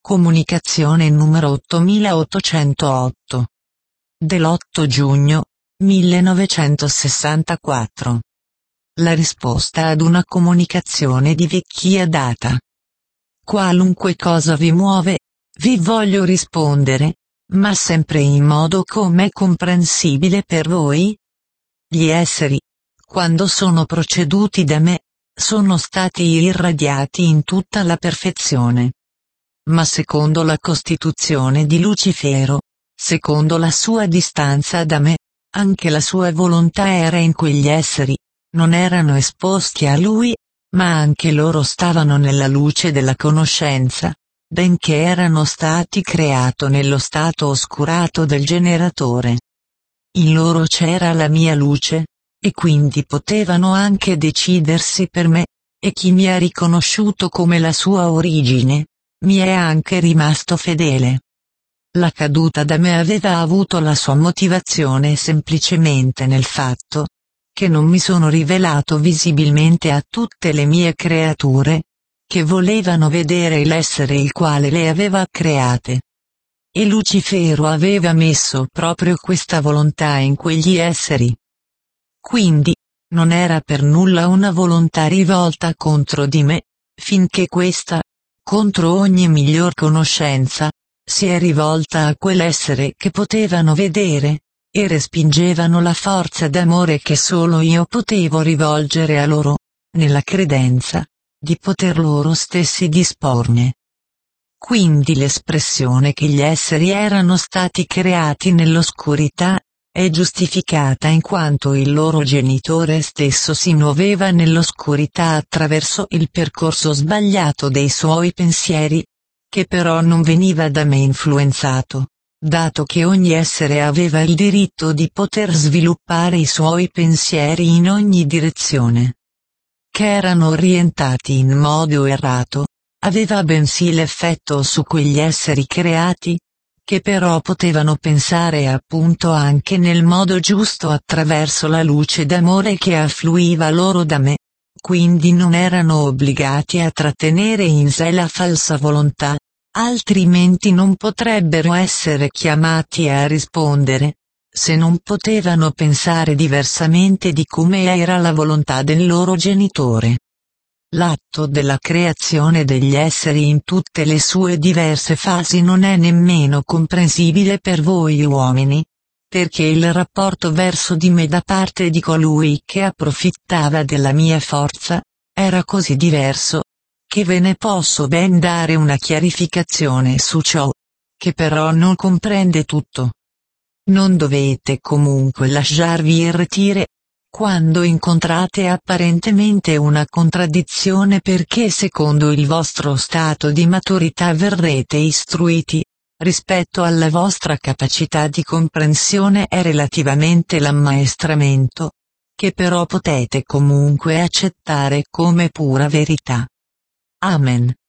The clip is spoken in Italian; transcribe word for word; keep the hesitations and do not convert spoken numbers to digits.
Comunicazione numero ottomilaottocentootto. Dell'otto giugno millenovecentosessantaquattro. La risposta ad una comunicazione di vecchia data. Qualunque cosa vi muove, vi voglio rispondere, ma sempre in modo com'è comprensibile per voi? Gli esseri, quando sono proceduti da me, sono stati irradiati in tutta la perfezione. Ma secondo la costituzione di Lucifero, secondo la sua distanza da me, anche la sua volontà era in quegli esseri, non erano esposti a lui, ma anche loro stavano nella luce della conoscenza, benché erano stati creati nello stato oscurato del generatore. In loro c'era la mia luce, e quindi potevano anche decidersi per me, e chi mi ha riconosciuto come la sua origine, mi è anche rimasto fedele. La caduta da me aveva avuto la sua motivazione semplicemente nel fatto che non mi sono rivelato visibilmente a tutte le mie creature, che volevano vedere l'essere il quale le aveva create. E Lucifero aveva messo proprio questa volontà in quegli esseri. Quindi, non era per nulla una volontà rivolta contro di me, finché questa, contro ogni miglior conoscenza, si è rivolta a quell'essere che potevano vedere, e respingevano la forza d'amore che solo io potevo rivolgere a loro, nella credenza di poter loro stessi disporne. Quindi l'espressione che gli esseri erano stati creati nell'oscurità, è giustificata in quanto il loro genitore stesso si muoveva nell'oscurità attraverso il percorso sbagliato dei suoi pensieri, che però non veniva da me influenzato, dato che ogni essere aveva il diritto di poter sviluppare i suoi pensieri in ogni direzione. Che erano orientati in modo errato, aveva bensì l'effetto su quegli esseri creati, che però potevano pensare appunto anche nel modo giusto attraverso la luce d'amore che affluiva loro da me, quindi non erano obbligati a trattenere in sé la falsa volontà, altrimenti non potrebbero essere chiamati a rispondere, se non potevano pensare diversamente di come era la volontà del loro genitore. L'atto della creazione degli esseri in tutte le sue diverse fasi non è nemmeno comprensibile per voi uomini, perché il rapporto verso di me da parte di colui che approfittava della mia forza, era così diverso, che ve ne posso ben dare una chiarificazione su ciò, che però non comprende tutto. Non dovete comunque lasciarvi irretire quando incontrate apparentemente una contraddizione, perché secondo il vostro stato di maturità verrete istruiti, rispetto alla vostra capacità di comprensione e relativamente l'ammaestramento, che però potete comunque accettare come pura verità. Amen.